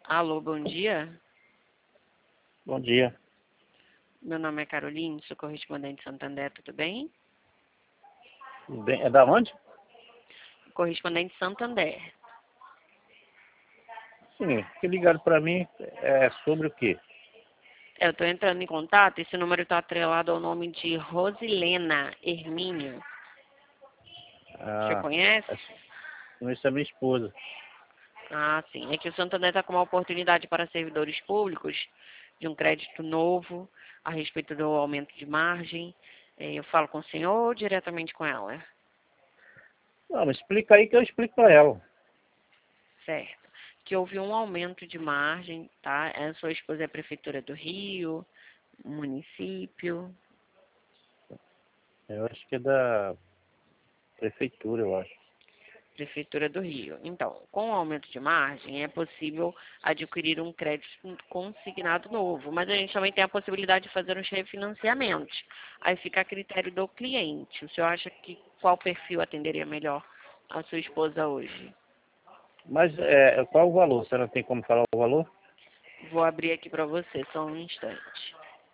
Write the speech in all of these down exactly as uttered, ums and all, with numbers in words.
Alô, bom dia. Bom dia. Meu nome é Caroline, sou correspondente de Santander, tudo bem? Tudo bem? É da onde? Correspondente de Santander. Sim, que ligaram para mim é sobre o quê? Eu estou entrando em contato, esse número está atrelado ao nome de Rosilena Hermínio. Você Ah, conhece? essa é minha esposa. Ah, sim. É que o Santander está com uma oportunidade para servidores públicos de um crédito novo a respeito do aumento de margem. Eh, Eu falo com o senhor ou diretamente com ela? Não, mas explica aí que eu explico para ela. Certo. Que houve um aumento de margem, tá? A sua esposa é a Prefeitura do Rio, município. Eu acho que é da prefeitura, eu acho. Prefeitura do Rio. Então, com o aumento de margem, é possível adquirir um crédito consignado novo, mas a gente também tem a possibilidade de fazer uns refinanciamentos. Aí fica a critério do cliente. O senhor acha que qual perfil atenderia melhor a sua esposa hoje? Mas é, qual o valor? Você não tem como falar o valor? Vou abrir aqui para você, só um instante.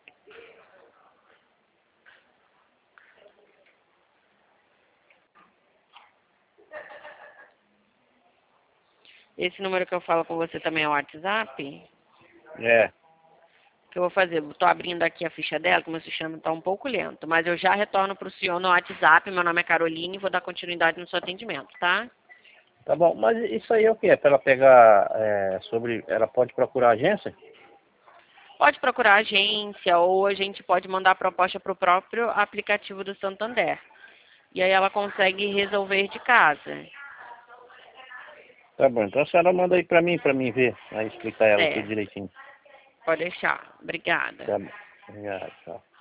Esse número que eu falo com você também é o WhatsApp? É, O que eu vou fazer? Estou abrindo aqui a ficha dela, que meu sistema está um pouco lento, mas eu já retorno para o senhor no WhatsApp. Meu nome é Caroline e vou dar continuidade no seu atendimento, tá? tá bom. Mas isso aí é o quê? É para ela pegar é, sobre... Ela pode procurar a agência? Pode procurar a agência ou a gente pode mandar a proposta para o próprio aplicativo do Santander. E aí ela consegue resolver de casa. Tá bom, então a senhora manda aí para mim, para mim ver. Aí explicar ela tudo Certo. direitinho. Pode deixar. Obrigada. Tá bom. Obrigado, tchau.